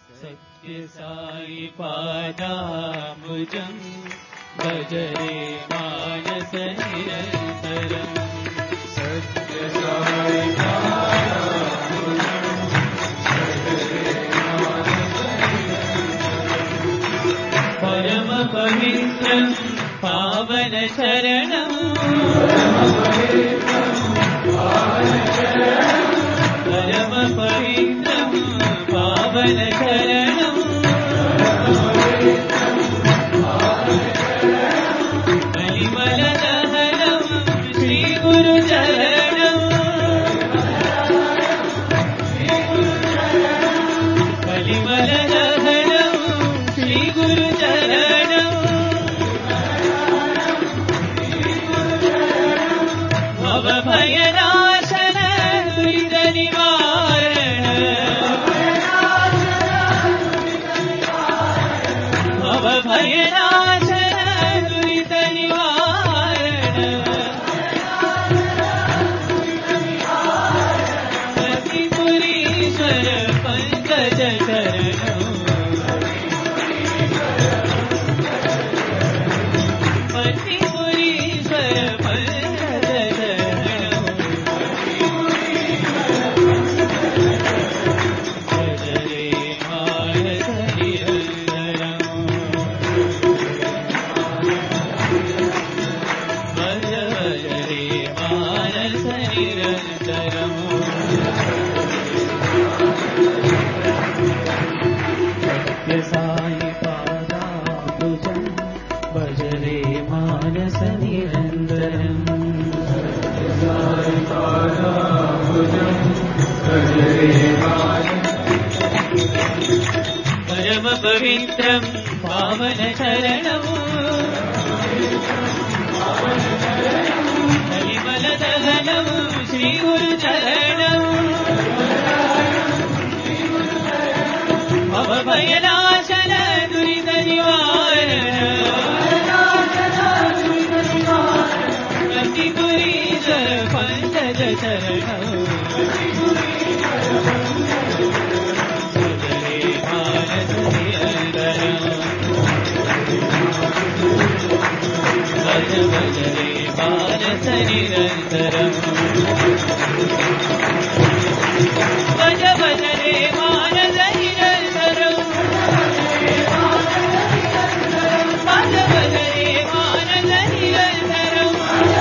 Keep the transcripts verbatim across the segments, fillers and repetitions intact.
सत्य साई पादाम्बुजं भजरे मानस निरन्तरम् सत्य साई पादाम्बुजं भजरे मानस निरन्तरम् परम पवित्रं पावन शरणं परम पवित्रं पावन शरणं कलिमल दहनं श्री गुरु चरणं कलिमल दहनं श्री गुरु चरणं भव भयनाशन दुरित निवारण भव भयनाशन दुरित निवारण पतिपुरीश्वर पंकज शरणं पतिपुरीश्वर पंकज शरणं भजरे मानस निरन्तरम् भजरे मानस निरन्तरम् सत्य साई पादाम्बुजं भजरे मानस निरन्तरम् साई पादाम्बुजं भजरे परम पवित्रं पावन शरणं कलिमल दहनं श्री गुरु चरणं भव भयनाशन दुरित निवारण पतिपुरीश्वर पंकज शरणं भजरे मानस निरन्तरम् भज भजरे मानस निरन्तरम् भज भजरे मानस निरन्तरम् भज भजरे मानस निरन्तरम्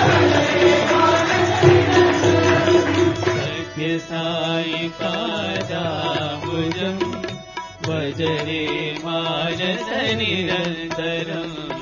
सत्य साई पादाम्बुजं भजरे मानस निरन्तरम्